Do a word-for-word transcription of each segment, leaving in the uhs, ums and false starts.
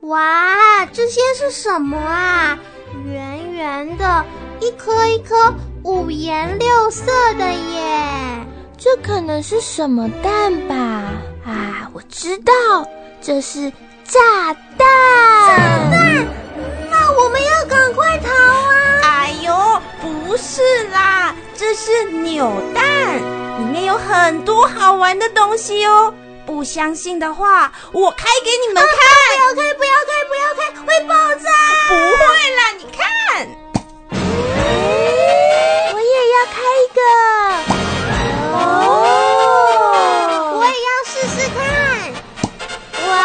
哇，这些是什么啊？圆圆的，一颗一颗五颜六色的耶。 这可能是什么蛋吧？啊，我知道，这是炸弹。 炸弹？那我们要赶快逃啊！ 哎呦，不是啦，这是扭蛋，里面有很多好玩的东西哦。不相信的话，我开给你们看。 啊、不要开，不要开，不要开，会爆炸！ 不会啦，你看。 我也要开一个。 哦，我也要试试看。哇，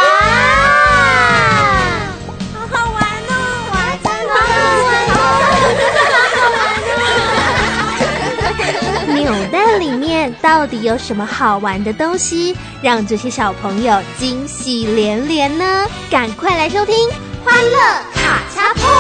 好好玩哦！ 哇，真的好好玩哦！ 扭蛋里面到底有什么好玩的东西，让这些小朋友惊喜连连呢？赶快来收听《 欢乐卡恰碰》。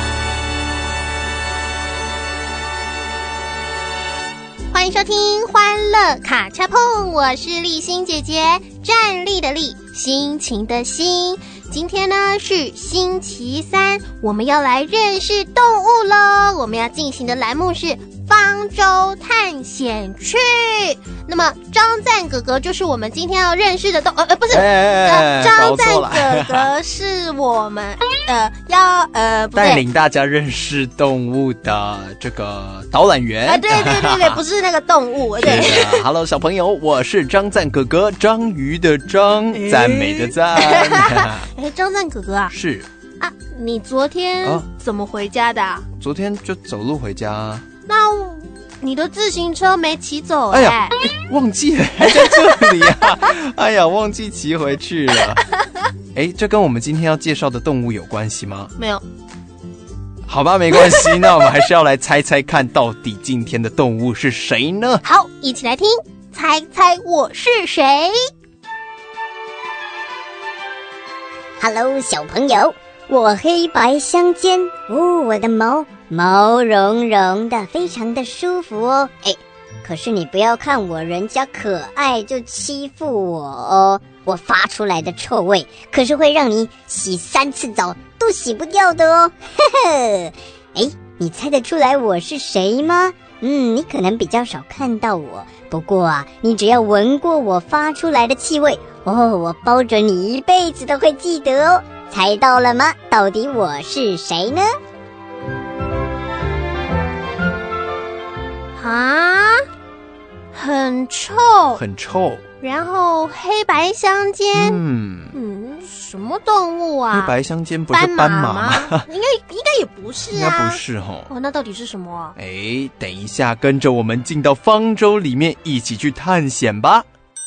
欢迎收听《欢乐卡恰碰》，我是立新姐姐，站立的立，心情的心。今天呢是星期三，我们要来认识动物咯。我们要进行的栏目是方舟探险去。那么张赞哥哥就是我们今天要认识的动呃呃不是， 哎、 张赞哥哥是我们呃要呃不对带领大家认识动物的这个导览员啊，对对对对，不是那个动物，对。 Hello， 小朋友，我是张赞哥哥，章鱼的章，赞美的赞。 哎，张赞哥哥啊， 是啊，你昨天怎么回家的、啊？ 昨天就走路回家。 那你的自行车没骑走、欸？ 哎呀，忘记了，还在这里啊！哎呀，忘记骑回去了。哎，这跟我们今天要介绍的动物有关系吗？ 没有。 好吧，没关系，那我们还是要来猜猜看，到底今天的动物是谁呢？ 好，一起来听，猜猜我是谁 ？Hello， 小朋友，我黑白相间哦，我的毛毛茸茸的，非常的舒服哦。哎，可是你不要看我人家可爱就欺负我哦，我发出来的臭味可是会让你洗三次澡都洗不掉的哦。呵呵，哎，你猜得出来我是谁吗？嗯，你可能比较少看到我，不过啊，你只要闻过我发出来的气味哦，我保准你一辈子都会记得哦。猜到了吗？到底我是谁呢？ 啊，很臭， 很臭， 然后黑白相间， 嗯嗯，什么动物啊？ 黑白相间不是斑马吗？ 应该应该也不是啊， 应该不是哦。 哦，那到底是什么啊？ 哎，等一下，跟着我们进到方舟里面，一起去探险吧。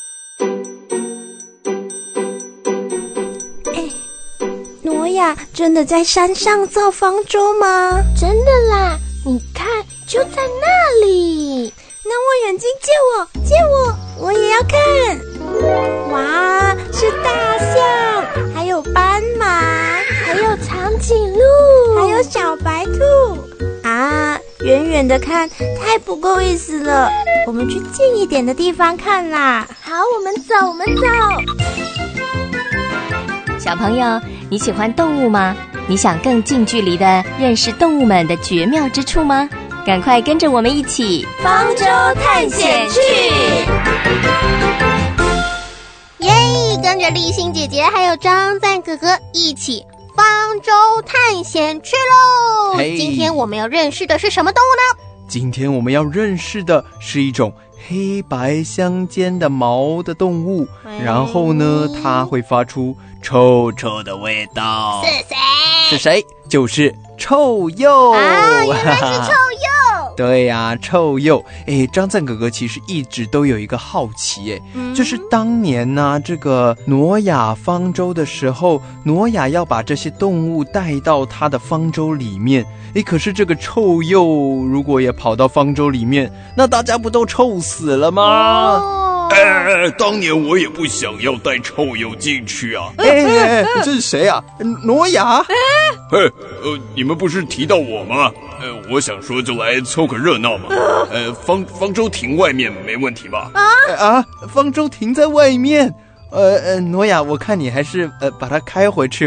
挪亚真的在山上造方舟吗？ 真的啦，你看，就在那里。 那我眼睛借我，借我，我也要看。哇，是大象，还有斑马， 还有长颈鹿， 还有小白兔。啊，远远的看太不够意思了，我们去近一点的地方看啦。 好，我们走，我们走。 小朋友，你喜欢动物吗？你想更近距离的认识动物们的绝妙之处吗？赶快跟着我们一起方舟探险去！ 耶！跟着立新姐姐还有张赞哥哥一起方舟探险去喽！ Hey, 今天我们要认识的是什么动物呢？ 今天我们要认识的是一种黑白相间的毛的动物，然后呢，它会发出臭臭的味道。 是谁？ 是谁？就是臭鼬啊！原来是臭鼬。 对呀、啊，臭鼬。哎，张赞哥哥其实一直都有一个好奇，哎、嗯，就是当年呢、啊，这个挪亚方舟的时候，挪亚要把这些动物带到他的方舟里面。哎，可是这个臭鼬如果也跑到方舟里面，那大家不都臭死了吗？ 哦， 哎，当年我也不想要带臭鼬进去啊。 哎哎哎，这是谁啊？挪亚？ 嘿，呃，你们不是提到我吗？呃，我想说就来凑个热闹嘛。呃，方方舟停外面没问题吧？ 啊啊，方舟停在外面。呃呃，挪亚，我看你还是呃把它开回去吧。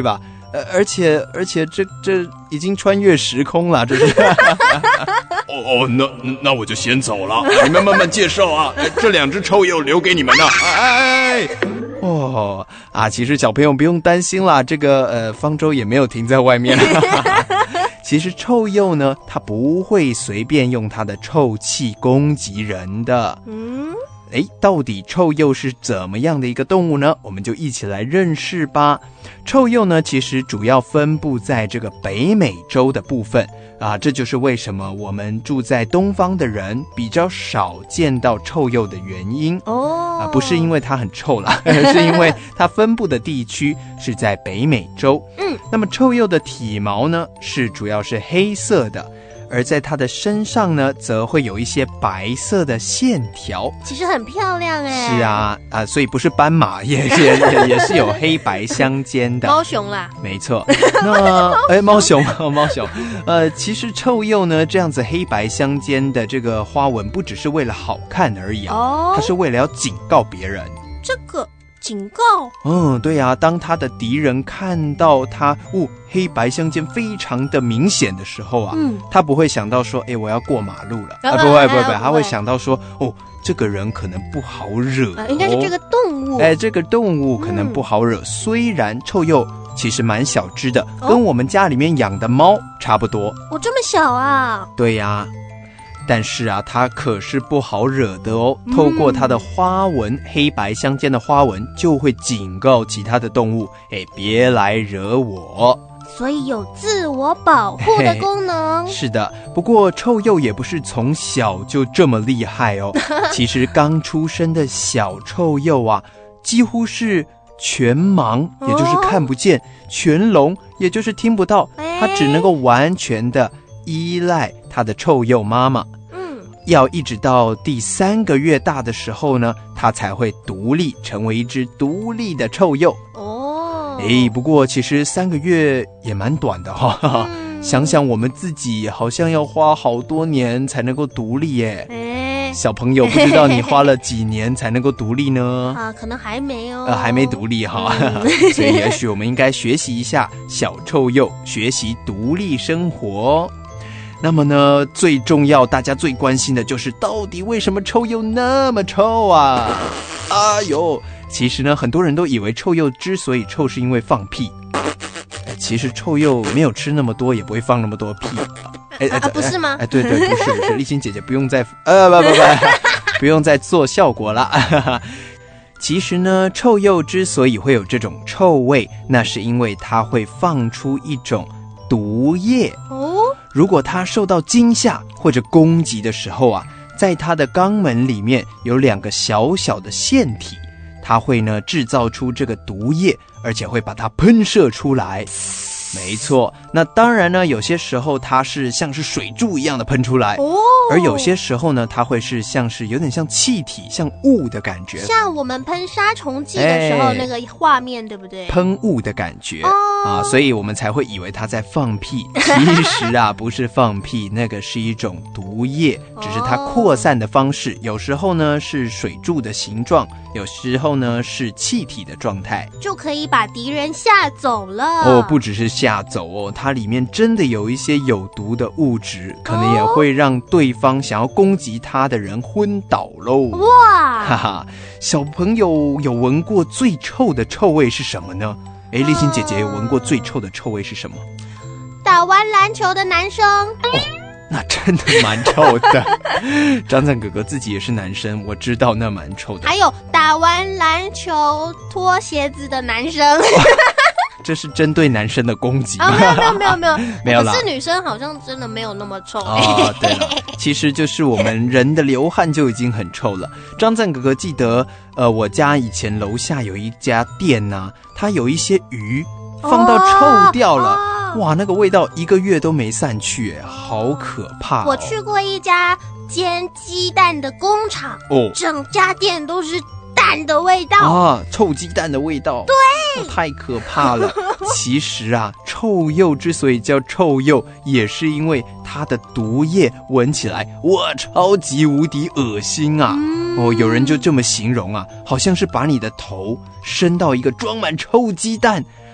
呃，而且而且这这已经穿越时空了，这是。 哦哦，那那我就先走了，你们慢慢介绍啊。这两只臭鼬留给你们的。 哎，哦啊，其实小朋友不用担心啦，这个呃方舟也没有停在外面。其实臭鼬呢，它不会随便用它的臭气攻击人的。嗯，哎，到底臭鼬是怎么样的一个动物呢？我们就一起来认识吧。臭鼬呢，其实主要分布在这个北美洲的部分啊，这就是为什么我们住在东方的人比较少见到臭鼬的原因哦。啊，不是因为它很臭啦，是因为它分布的地区是在北美洲。嗯，那么臭鼬的体毛呢，是主要是黑色的。而在它的身上呢，则会有一些白色的线条， 其实很漂亮哎。 是啊，啊，所以不是斑马，也也也也是有黑白相间的猫熊啦。 没错，那哎，猫熊，猫熊，呃，其实臭鼬呢，这样子黑白相间的这个花纹，不只是为了好看而已啊，哦、它是为了要警告别人。 这个。警告？ 嗯，对啊，当他的敌人看到他，哦，黑白相间非常的明显的时候啊，嗯，他不会想到说，哎，我要过马路了，啊，不会不会不会，他会想到说，哦，这个人可能不好惹， 啊、应该是这个动物， 哎，这个动物可能不好惹。嗯、虽然臭鼬其实蛮小只的，哦、跟我们家里面养的猫差不多。 哦，这么小啊？ 对呀、啊。但是啊，它可是不好惹的哦。透过它的花纹，嗯、黑白相间的花纹，就会警告其他的动物，哎，别来惹我。 所以有自我保护的功能。 是的，不过臭鼬也不是从小就这么厉害哦。其实刚出生的小臭鼬啊，几乎是全盲，也就是看不见；哦、全聋，也就是听不到。它只能够完全的依赖它的臭鼬妈妈。要一直到第三个月大的时候呢，它才会独立成为一只独立的臭鼬。哦，哎，不过其实三个月也蛮短的哈、哦嗯。想想我们自己好像要花好多年才能够独立耶。哎，小朋友，不知道你花了几年才能够独立呢？ 啊，可能还没哦。 呃，还没独立哈、嗯，所以也许我们应该学习一下小臭鼬，学习独立生活。那么呢，最重要大家最关心的就是到底为什么臭鼬那么臭啊？哎呦，其实呢，很多人都以为臭鼬之所以臭是因为放屁，其实臭鼬没有吃那么多，也不会放那么多屁。 哎哎、啊，不是吗？ 哎，对对，不是不是，丽欣姐姐不用再呃不不不，不用再做效果了。其实呢，臭鼬之所以会有这种臭味，那是因为它会放出一种毒液哦。如果它受到惊吓或者攻击的时候啊，在它的肛门里面有两个小小的腺体，它会呢制造出这个毒液，而且会把它喷射出来。没错，那当然呢，有些时候它是像是水柱一样的喷出来，哦，而有些时候呢，它会是像是有点像气体、像雾的感觉， 像我们喷杀虫剂的时候那个画面，对不对？ 喷雾的感觉、哦、啊，所以我们才会以为它在放屁。其实啊，不是放屁，那个是一种毒液，只是它扩散的方式，有时候呢是水柱的形状，有时候呢是气体的状态， 就可以把敌人吓走了。 哦，不只是吓走哦，它里面真的有一些有毒的物质，可能也会让对方想要攻击它的人昏倒喽。哇，哈哈，小朋友有闻过最臭的臭味是什么呢？哎，丽欣姐姐有闻过最臭的臭味是什么？ 打完篮球的男生。 哦，那真的蛮臭的。张赞哥哥自己也是男生，我知道那蛮臭的。 还有打完篮球脱鞋子的男生。 这是针对男生的攻击吗？ 啊，没有没有没有没有没有啦。 可是女生好像真的没有那么臭。 哦，对了，其实就是我们人的流汗就已经很臭了。张赞哥哥记得，呃，我家以前楼下有一家店呐、啊，它有一些鱼放到臭掉了。哦哇，那个味道一个月都没散去，好可怕、哦！ 我去过一家煎鸡蛋的工厂，哦，整家店都是蛋的味道啊，臭鸡蛋的味道， 对， 哦、太可怕了。其实啊，臭鼬之所以叫臭鼬，也是因为它的毒液闻起来哇，超级无敌恶心啊！嗯、哦，有人就这么形容啊，好像是把你的头伸到一个装满臭鸡蛋。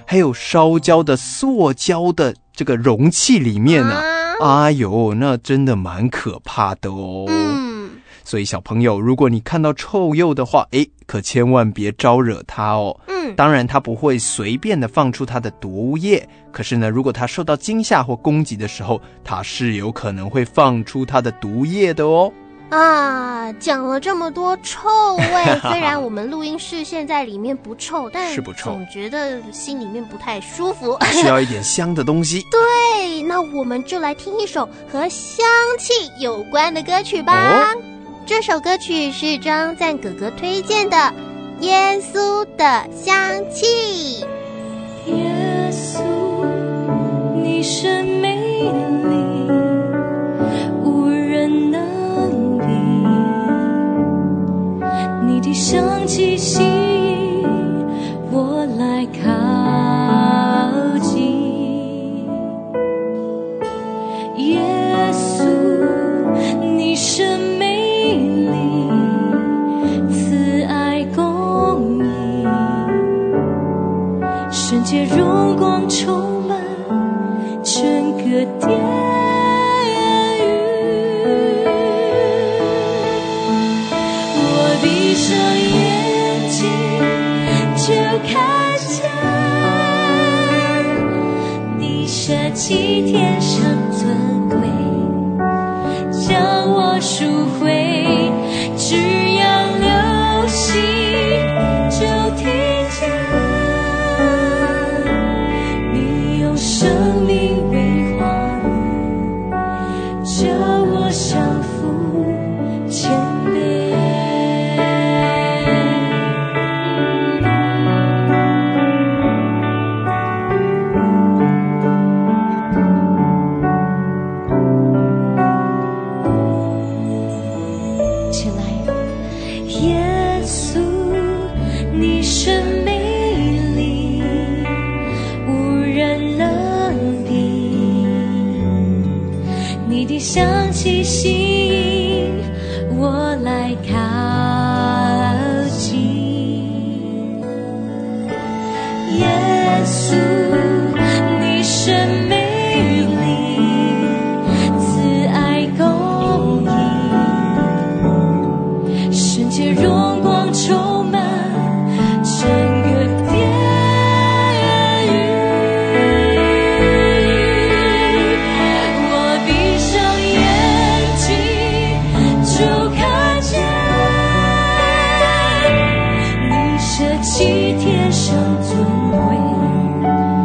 还有烧焦的塑胶的这个容器里面呢、啊。哎呦，那真的蛮可怕的哦。 嗯， 所以小朋友，如果你看到臭鼬的话，诶，可千万别招惹它哦。 嗯， 当然它不会随便的放出它的毒液，可是呢，如果它受到惊吓或攻击的时候，它是有可能会放出它的毒液的哦。 啊，讲了这么多臭味，虽然我们录音室现在里面不臭，但是不臭， 总觉得心里面不太舒服， 需要一点香的东西。 对，那我们就来听一首和香气有关的歌曲吧。哦，这首歌曲是张赞哥哥推荐的《耶稣的香气》。 耶稣，你是美丽，无人能比，你的香气吸引我来靠近。耶稣，你是美丽，慈爱公义，圣洁荣光充满整个殿宇。我闭上眼睛就看见你舍弃天上尊贵，将我赎回，只要留心就听见你用生命为话语，叫我降服谦卑。起来，耶稣，你是美丽，无人能比，你的香气吸引我来靠近。耶稣，你是美丽，慈爱公义，圣洁荣光充满整个殿宇。我闭上眼睛就看见你舍弃天上尊贵，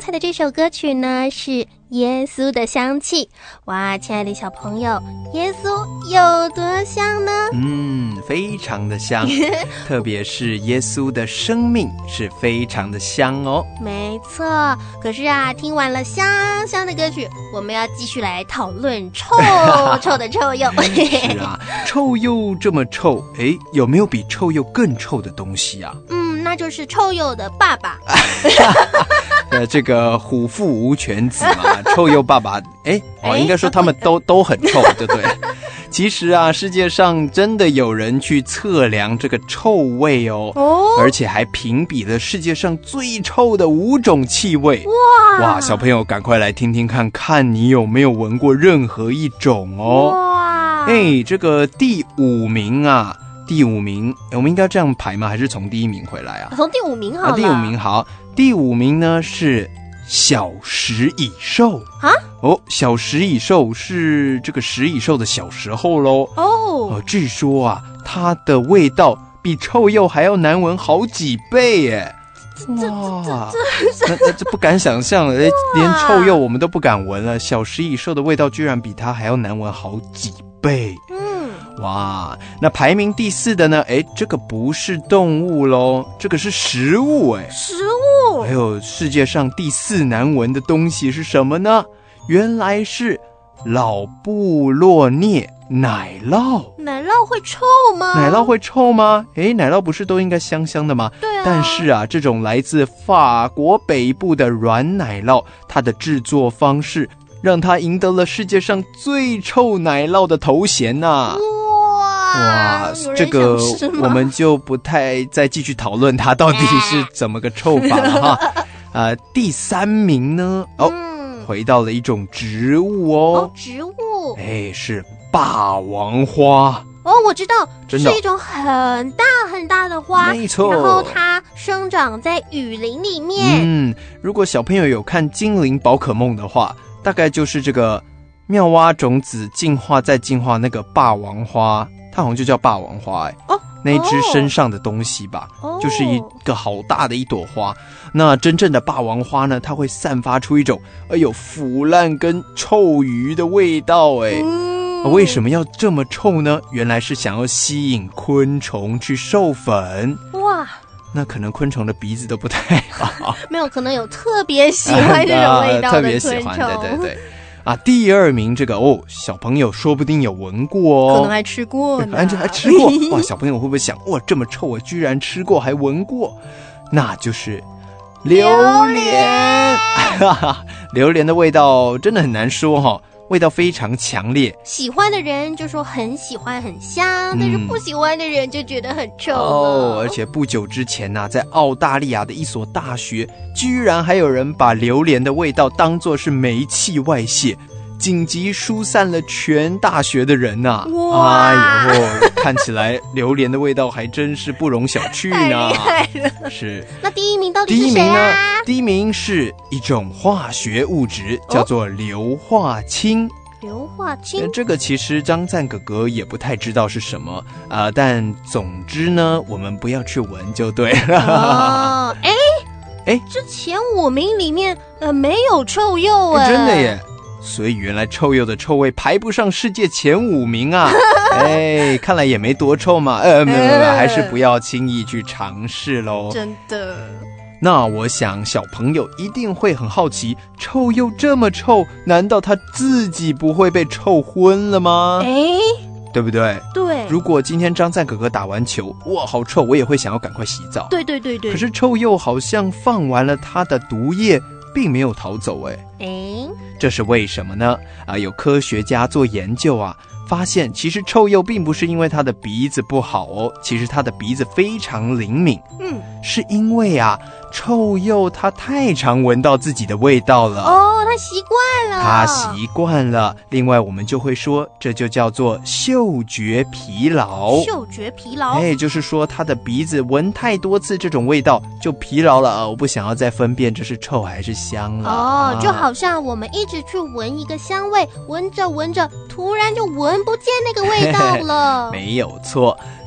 才的这首歌曲呢是耶稣的香气。哇，亲爱的小朋友，耶稣有多香呢？ 嗯，非常的香，特别是耶稣的生命是非常的香哦。 没错，可是啊，听完了香香的歌曲，我们要继续来讨论臭臭的臭鼬。 是啊，臭鼬这么臭，哎，有没有比臭鼬更臭的东西啊？ 嗯，那就是臭鼬的爸爸。 呃，这个虎父无犬子嘛，臭鼬爸爸，哎，哦，应该说他们都都很臭，对不对？其实啊，世界上真的有人去测量这个臭味哦，哦而且还评比了世界上最臭的五种气味。哇哇，小朋友赶快来听听看，看你有没有闻过任何一种哦。哇，哎，这个第五名啊。第五名，我们应该这样排吗？还是从第一名回来啊？ 从第五名好了。啊、 第五名好，第五名呢是小食蚁兽啊。哦，小食蚁兽是这个食蚁兽的小时候喽。哦、呃，据说啊，它的味道比臭鼬还要难闻好几倍耶。哇，那那这不敢想象了，连臭鼬我们都不敢闻了，小食蚁兽的味道居然比它还要难闻好几倍。哇，那排名第四的呢？哎，这个不是动物咯，这个是食物哎。 食物？ 还有世界上第四难闻的东西是什么呢？原来是老布洛涅奶酪。 奶酪会臭吗？ 奶酪会臭吗？哎，奶酪不是都应该香香的吗？ 对啊。 但是啊，这种来自法国北部的软奶酪，它的制作方式让它赢得了世界上最臭奶酪的头衔呐、啊。哇，这个我们就不太再继续讨论它到底是怎么个臭法了哈。呃，第三名呢？哦，嗯、回到了一种植物哦。 哦，植物。 哎，是霸王花。 哦，我知道，这是一种很大很大的花， 没错。 然后它生长在雨林里面。 嗯，如果小朋友有看《精灵宝可梦》的话，大概就是这个妙蛙种子进化再进化那个霸王花。它好像就叫霸王花哎，哦，那一只身上的东西吧，哦，就是一个好大的一朵花。那真正的霸王花呢，它会散发出一种哎呦腐烂跟臭鱼的味道哎。嗯，为什么要这么臭呢？原来是想要吸引昆虫去授粉。哇，那可能昆虫的鼻子都不太好。 没有，可能有特别喜欢这种味道的昆虫。 特别喜欢，对对对。啊，第二名这个哦，小朋友说不定有闻过哦， 可能还吃过呢， 还吃过哇！小朋友会不会想，哇，这么臭，我居然吃过还闻过？那就是榴莲，榴莲的味道真的很难说哈、哦，味道非常强烈。 喜欢的人就说很喜欢很香，嗯、但是不喜欢的人就觉得很臭哦。而且不久之前呢、啊，在澳大利亚的一所大学，居然还有人把榴莲的味道当作是煤气外泄，紧急疏散了全大学的人呐、啊！哎呦，看起来榴莲的味道还真是不容小觑呢。太厉害了！ 是。 那第一名到底是谁啊？第一名呢？ 第一名是一种化学物质，叫做硫化氢。 硫化氢， 这个其实张赞哥哥也不太知道是什么啊、呃，但总之呢，我们不要去闻就对了。 哦，哎哎，这前五名里面呃没有臭鼬哎， 真的耶。所以原来臭鼬的臭味排不上世界前五名啊！哎，看来也没多臭嘛。呃，没有没有，还是不要轻易去尝试喽。 真的。 那我想小朋友一定会很好奇，臭鼬这么臭，难道他自己不会被臭昏了吗？哎，对不对？ 对。 如果今天张赞哥哥打完球，哇，好臭，我也会想要赶快洗澡。 对对对对。 可是臭鼬好像放完了它的毒液，并没有逃走哎。哎，这是为什么呢？啊，有科学家做研究啊，发现其实臭鼬并不是因为它的鼻子不好哦，其实它的鼻子非常灵敏。嗯，是因为啊，臭鼬它太常闻到自己的味道了。 哦，它习惯了。 它习惯了。另外，我们就会说，这就叫做嗅觉疲劳。 嗅觉疲劳。 哎，就是说它的鼻子闻太多次这种味道就疲劳了啊，我不想要再分辨这是臭还是香了。 哦，就好像我们一直去闻一个香味，闻着闻着，突然就闻不见那个味道了。 没有错。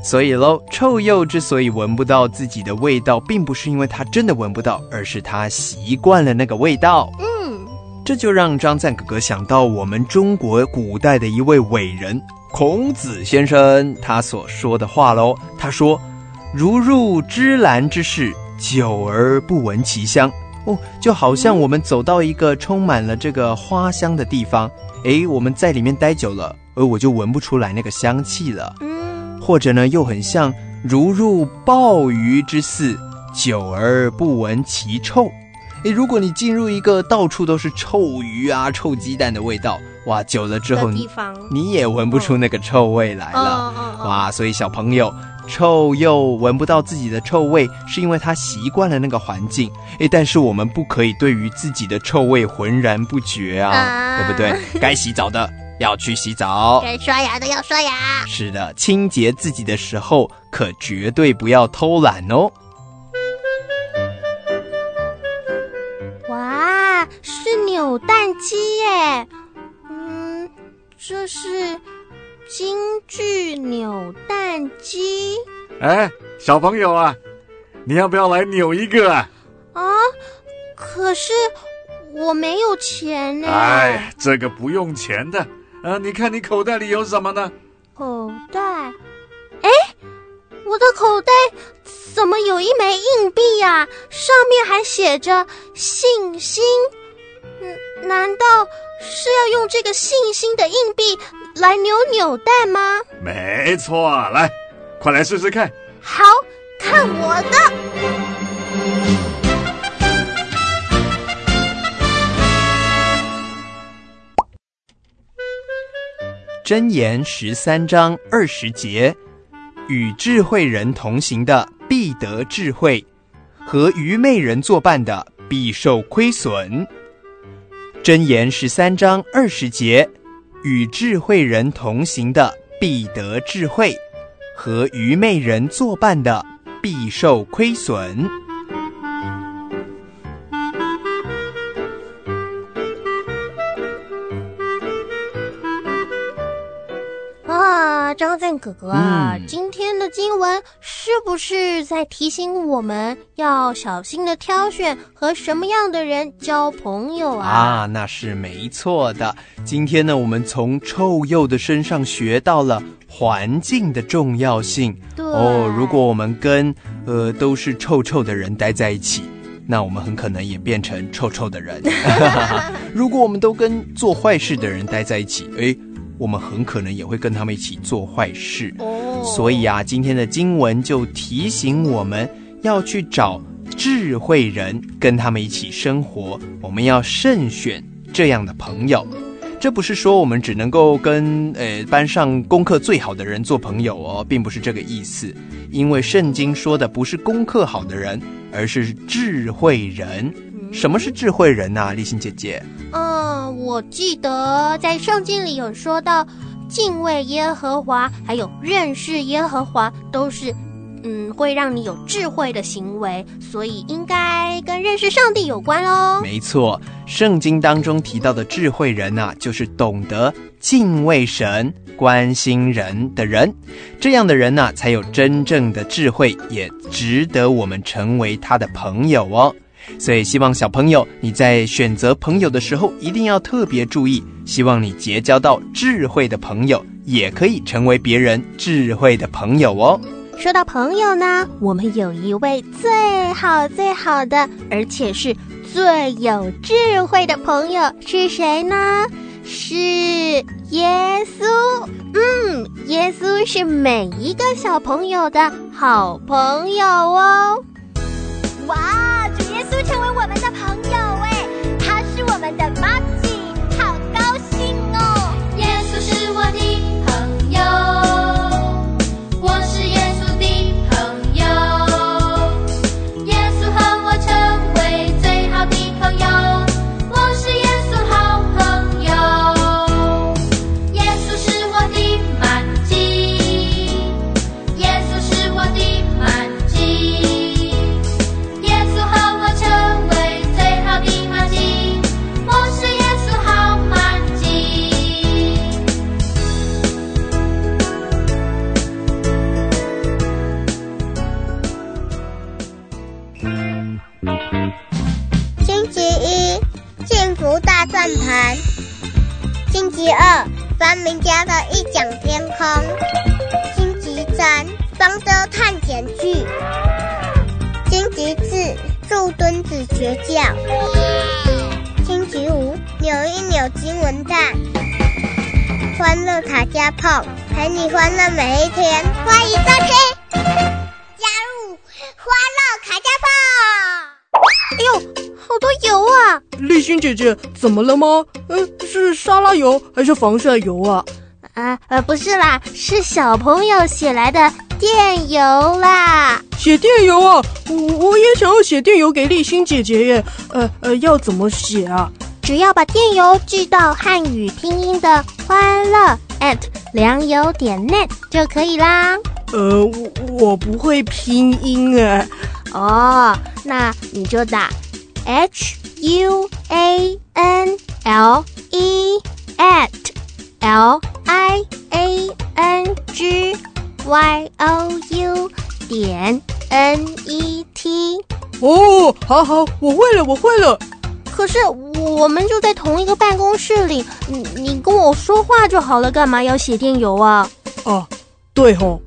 所以咯，臭鼬之所以闻不到自己的味道，并不是因为他真的闻不到，而是他习惯了那个味道。 嗯， 这就让张赞哥哥想到我们中国古代的一位伟人孔子先生他所说的话咯。他说：如入芝兰之室，久而不闻其香。哦，就好像我们走到一个充满了这个花香的地方，诶，我们在里面待久了，而我就闻不出来那个香气了。 嗯， 或者呢，又很像如入鲍鱼之肆，久而不闻其臭。诶，如果你进入一个到处都是臭鱼啊、臭鸡蛋的味道，哇，久了之后你你也闻不出那个臭味来了。 嗯嗯嗯、 哇，所以小朋友，臭鼬闻不到自己的臭味，是因为他习惯了那个环境。诶，但是我们不可以对于自己的臭味浑然不觉啊，啊对不对？该洗澡的要去洗澡， 该刷牙的要刷牙。 是的，清洁自己的时候，可绝对不要偷懒哦。 哇，是扭蛋机耶！嗯，这是京剧扭蛋机。 哎，小朋友啊，你要不要来扭一个啊？ 啊，可是我没有钱呢。 哎，这个不用钱的。啊，你看你口袋里有什么呢？ 口袋？哎，我的口袋怎么有一枚硬币呀？上面还写着信心。嗯，难道是要用这个信心的硬币来扭扭蛋吗？ 没错，来，快来试试看。 好，看我的。 箴言十三章二十节，与智慧人同行的必得智慧，和愚昧人作伴的必受亏损。箴言十三章二十节，与智慧人同行的必得智慧，和愚昧人作伴的必受亏损。 张赞哥哥啊、 嗯， 今天的经文是不是在提醒我们要小心的挑选和什么样的人交朋友啊？ 啊，那是没错的。今天呢，我们从臭鼬的身上学到了环境的重要性。 对哦，如果我们跟呃都是臭臭的人待在一起，那我们很可能也变成臭臭的人。如果我们都跟做坏事的人待在一起，诶，我们很可能也会跟他们一起做坏事。 哦， 所以啊，今天的经文就提醒我们要去找智慧人，跟他们一起生活。我们要慎选这样的朋友。这不是说我们只能够跟呃班上功课最好的人做朋友哦，并不是这个意思。因为圣经说的不是功课好的人，而是智慧人。什么是智慧人啊，立信姐姐？ 嗯，我记得在圣经里有说到，敬畏耶和华，还有认识耶和华，都是嗯会让你有智慧的行为，所以应该跟认识上帝有关咯。 没错，圣经当中提到的智慧人啊，就是懂得敬畏神、关心人的人。这样的人啊，才有真正的智慧，也值得我们成为他的朋友哦。所以希望小朋友你在选择朋友的时候一定要特别注意，希望你结交到智慧的朋友，也可以成为别人智慧的朋友哦。 说到朋友呢，我们有一位最好最好的，而且是最有智慧的朋友，是谁呢？是耶稣。嗯，耶稣是每一个小朋友的好朋友哦。 哇，主耶稣成为我们的朋友哎，他是我们的妈吉，好高兴哦！ 耶稣是我的朋友，我是耶稣的朋友，耶稣和我成为最好的朋友，我是耶稣好朋友。耶稣是我的满基，耶稣是我的满基。耶稣福大算盘。星期二，发明家的异想天空。星期三，方舟探险记。星期四，树墩子学校。星期五，扭一扭金文蛋。欢乐卡加碰，陪你欢乐每一天。欢迎收听，加入欢乐卡加碰。 哎呦，好多油啊！ 立新姐姐，怎么了吗？呃，是沙拉油还是防晒油啊？ 啊呃，不是啦，是小朋友写来的电邮啦。 写电邮啊？我我也想要写电邮给立新姐姐耶。呃呃，要怎么写啊？ 只要把电邮寄到汉语拼音的欢乐 at 良友点 net 就可以啦。 呃，我我不会拼音哎。 哦，那你就打 H U A N L E at L I A N G Y O U 点 N E T。 哦，好好，我会了，我会了。 可是我们就在同一个办公室里，你你跟我说话就好了，干嘛要写电邮啊？ 哦，对吼。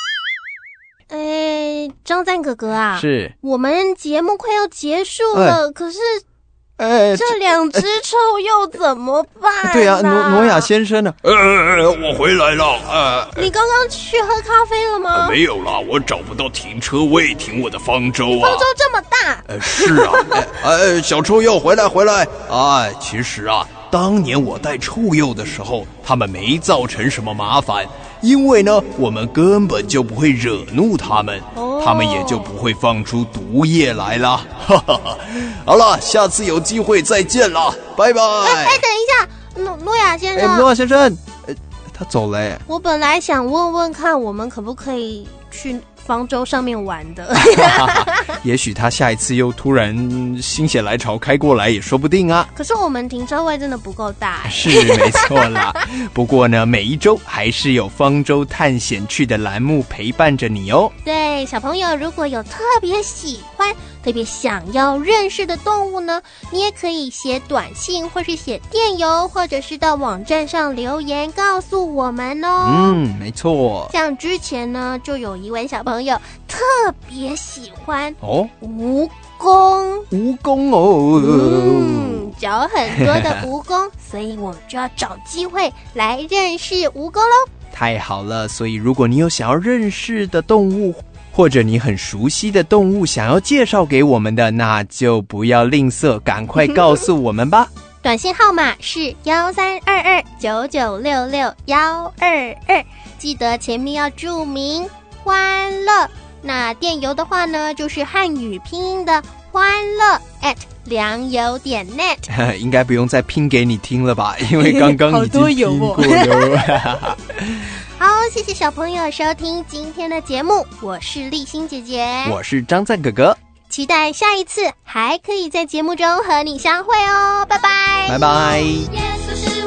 哎，张赞哥哥啊， 是我们节目快要结束了，哎、可是， 哎， 这两只臭鼬怎么办、啊？ 对啊，挪挪亚先生呢？ 呃，我回来了。呃， 你刚刚去喝咖啡了吗？ 呃、没有啦，我找不到停车位停我的方舟啊。 方舟这么大？ 呃，是啊。哎，小臭鼬，回来回来！哎，其实啊，当年我带臭鼬的时候，他们没造成什么麻烦。因为呢，我们根本就不会惹怒他们，哦、他们也就不会放出毒液来了。哈哈哈！好了，下次有机会再见了，拜拜。 哎哎，等一下，诺诺亚先生， 哎，诺亚先生，呃，他走了耶。 我本来想问问看，我们可不可以去方舟上面玩的？ 也许他下一次又突然心血来潮开过来也说不定啊。 可是我们停车位真的不够大。 是没错啦。不过呢，每一周还是有方舟探险去的栏目陪伴着你哦。 对，小朋友如果有特别喜欢特别想要认识的动物呢，你也可以写短信或是写电邮，或者是到网站上留言告诉我们哦。 嗯，没错。 像之前呢，就有一位小朋友特别喜欢哦蜈蚣， 蜈蚣哦， 嗯，脚很多的蜈蚣，所以我们就要找机会来认识蜈蚣喽。 太好了，所以如果你有想要认识的动物，或者你很熟悉的动物想要介绍给我们的，那就不要吝啬，赶快告诉我们吧。 短信号码是幺三二二九九六六幺二二，记得前面要注明欢乐。那电邮的话呢，就是汉语拼音的欢乐 at 良友点 net。 应该不用再拼给你听了吧，因为刚刚已经拼过了。 好，谢谢小朋友收听今天的节目，我是立新姐姐， 我是张赞哥哥， 期待下一次还可以在节目中和你相会哦，拜拜， 拜拜。 耶稣是